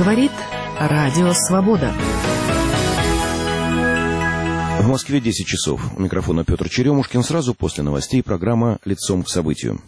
говорит Радио Свобода. В Москве 10 часов. У микрофона Петр Черемушкин. Сразу после новостей программа «Лицом к событию».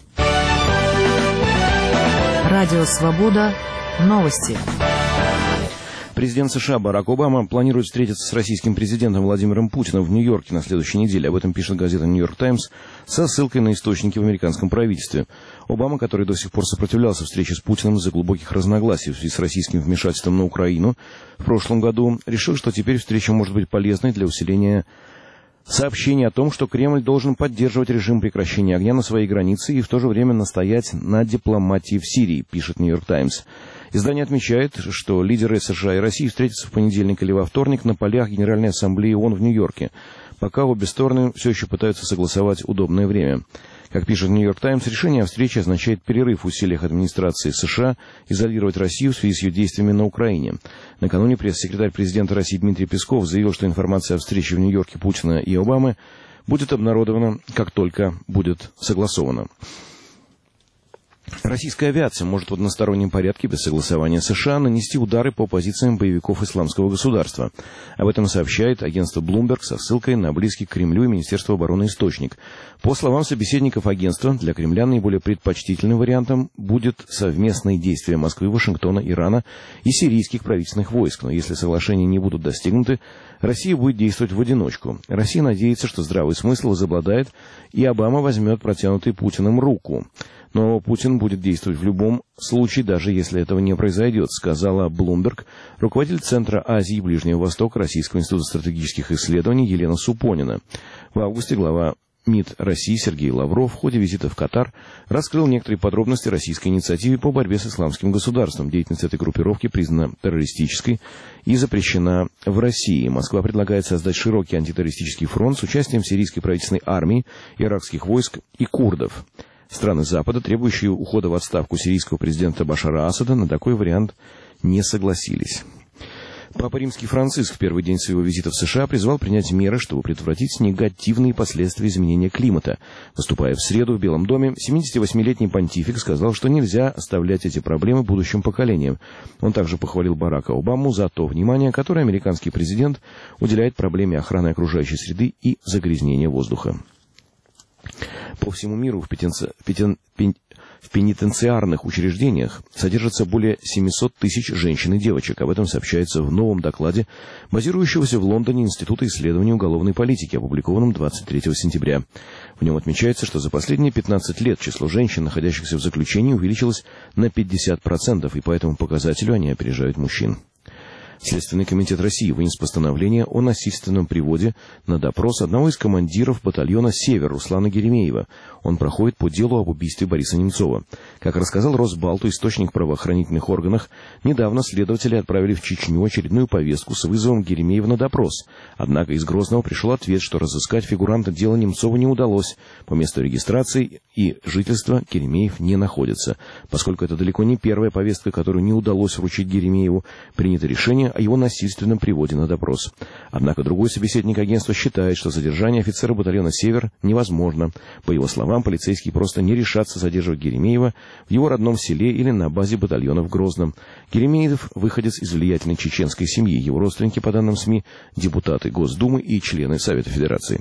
Радио Свобода. Новости. Президент США Барак Обама планирует встретиться с российским президентом Владимиром Путиным в Нью-Йорке на следующей неделе. Об этом пишет газета «Нью-Йорк Таймс» со ссылкой на источники в американском правительстве. Обама, который до сих пор сопротивлялся встрече с Путиным из-за глубоких разногласий в связи с российским вмешательством на Украину в прошлом году, решил, что теперь встреча может быть полезной для усиления сообщений о том, что Кремль должен поддерживать режим прекращения огня на своей границе и в то же время настоять на дипломатии в Сирии, пишет «Нью-Йорк Таймс». Издание отмечает, что лидеры США и России встретятся в понедельник или во вторник на полях Генеральной Ассамблеи ООН в Нью-Йорке, пока обе стороны все еще пытаются согласовать удобное время. Как пишет «Нью-Йорк Таймс», решение о встрече означает перерыв в усилиях администрации США изолировать Россию в связи с ее действиями на Украине. Накануне пресс-секретарь президента России Дмитрий Песков заявил, что информация о встрече в Нью-Йорке Путина и Обамы будет обнародована, как только будет согласована. Российская авиация может в одностороннем порядке без согласования США нанести удары по позициям боевиков Исламского государства. Об этом сообщает агентство Bloomberg со ссылкой на близкий к Кремлю и Министерство обороны источник. По словам собеседников агентства, для Кремля наиболее предпочтительным вариантом будет совместные действия Москвы, Вашингтона, Ирана и сирийских правительственных войск. Но если соглашения не будут достигнуты, Россия будет действовать в одиночку. Россия надеется, что здравый смысл возобладает, и Обама возьмет протянутую Путиным руку. Но Путин будет действовать в любом случае, даже если этого не произойдет, сказала Bloomberg руководитель Центра Азии и Ближнего Востока Российского института стратегических исследований Елена Супонина. В августе глава МИД России Сергей Лавров в ходе визита в Катар раскрыл некоторые подробности российской инициативы по борьбе с исламским государством. Деятельность этой группировки признана террористической и запрещена в России. Москва предлагает создать широкий антитеррористический фронт с участием сирийской правительственной армии, иракских войск и курдов. Страны Запада, требующие ухода в отставку сирийского президента Башара Асада, на такой вариант не согласились. Папа Римский Франциск в первый день своего визита в США призвал принять меры, чтобы предотвратить негативные последствия изменения климата. Выступая в среду в Белом доме, 78-летний понтифик сказал, что нельзя оставлять эти проблемы будущим поколениям. Он также похвалил Барака Обаму за то внимание, которое американский президент уделяет проблеме охраны окружающей среды и загрязнения воздуха. По всему миру в пенитенциарных учреждениях содержится более 700 тысяч женщин и девочек. Об этом сообщается в новом докладе, базирующегося в Лондоне Института исследований уголовной политики, опубликованном 23 сентября. В нем отмечается, что за последние 15 лет число женщин, находящихся в заключении, увеличилось на 50%, и по этому показателю они опережают мужчин. Следственный комитет России вынес постановление о насильственном приводе на допрос одного из командиров батальона «Север» Руслана Геремеева. Он проходит по делу об убийстве Бориса Немцова. Как рассказал Росбалту, источник в правоохранительных органах, недавно следователи отправили в Чечню очередную повестку с вызовом Геремеева на допрос. Однако из Грозного пришел ответ, что разыскать фигуранта дела Немцова не удалось. По месту регистрации и жительства Геремеев не находится. Поскольку это далеко не первая повестка, которую не удалось вручить Геремееву, принято решение о его насильственном приводе на допрос. Однако другой собеседник агентства считает, что задержание офицера батальона «Север» невозможно. По его словам, полицейские просто не решатся задерживать Геремеева в его родном селе или на базе батальона в Грозном. Геремеев – выходец из влиятельной чеченской семьи. Его родственники, по данным СМИ, депутаты Госдумы и члены Совета Федерации.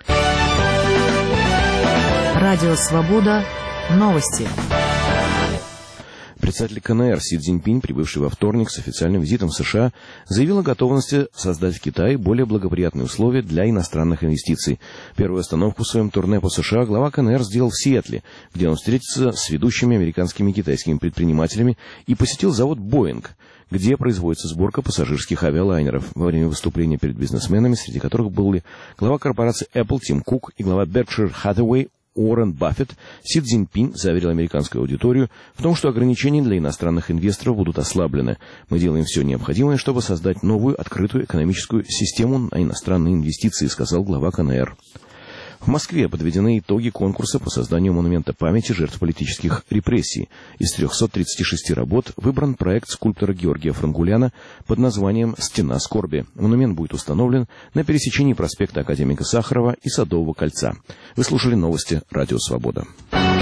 Радио «Свобода». Новости. Председатель КНР Си Цзиньпинь, прибывший во вторник с официальным визитом в США, заявил о готовности создать в Китае более благоприятные условия для иностранных инвестиций. Первую остановку в своем турне по США глава КНР сделал в Сиэтле, где он встретится с ведущими американскими и китайскими предпринимателями и посетил завод «Боинг», где производится сборка пассажирских авиалайнеров. Во время выступления перед бизнесменами, среди которых были глава корпорации Apple Тим Кук и глава Berkshire Hathaway Уоррен Баффет, Си Цзиньпинь заверил американскую аудиторию в том, что ограничения для иностранных инвесторов будут ослаблены. Мы делаем все необходимое, чтобы создать новую открытую экономическую систему на иностранные инвестиции, сказал глава КНР. В Москве подведены итоги конкурса по созданию монумента памяти жертв политических репрессий. Из 336 работ выбран проект скульптора Георгия Франгуляна под названием «Стена скорби». Монумент будет установлен на пересечении проспекта Академика Сахарова и Садового кольца. Вы слушали новости «Радио Свобода».